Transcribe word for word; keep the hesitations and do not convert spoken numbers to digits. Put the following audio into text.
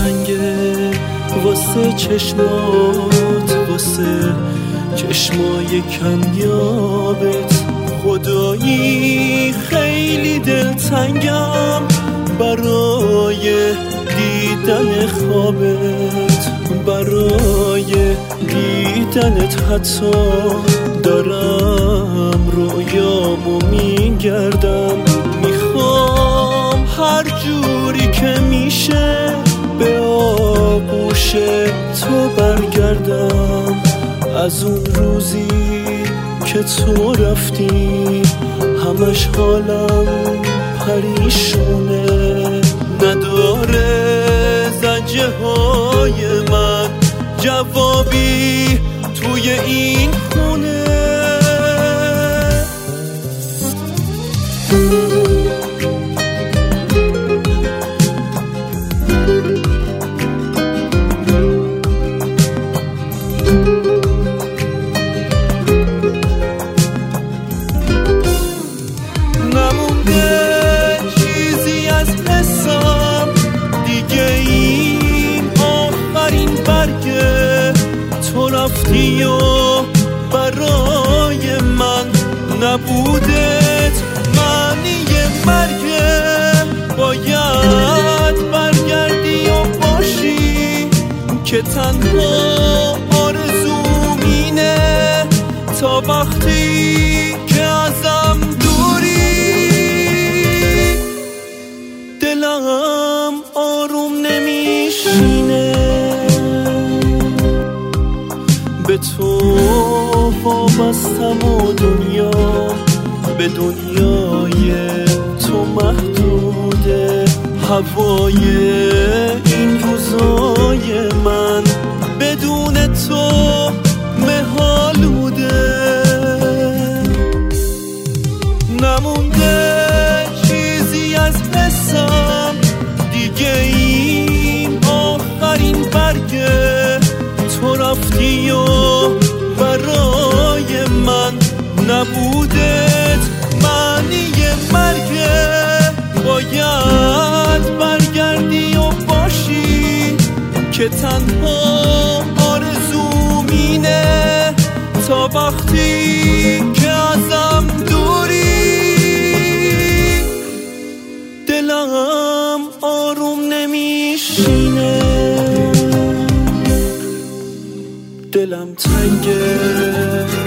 تنگه واسه چشمات، واسه چشمای کمیابت. خدایی خیلی دلتنگم برای دیدن خوابت، برای دیدنت. حتی دارم رویامو میگردم، میخوام هر جوری که میشه به آغوش تو برگردم. از اون روزی که تو رفتی همش حالم پریشونه، نداره زنجه های من جوابی توی این خونه. رفتی و برای من نبودت معنی مرگه. باید برگردی و باشی که تنها آرزوم اینه تا وقتی که ازم دوری. دلم آروم نمیشینه به تو وابستم و دنیا به دنیای تو محدوده. هوای این روزای من بدون تو مه‌آلوده. نمونده چیزی از حسم دیگه، این آخرین برگه. تو رفتی و برای من نبودت معنی مرگه. باید برگردی و باشی که تنها آرزوم اینه تا وقتی که ازم دوری. دلم آروم نمیشینه، دلم تنگه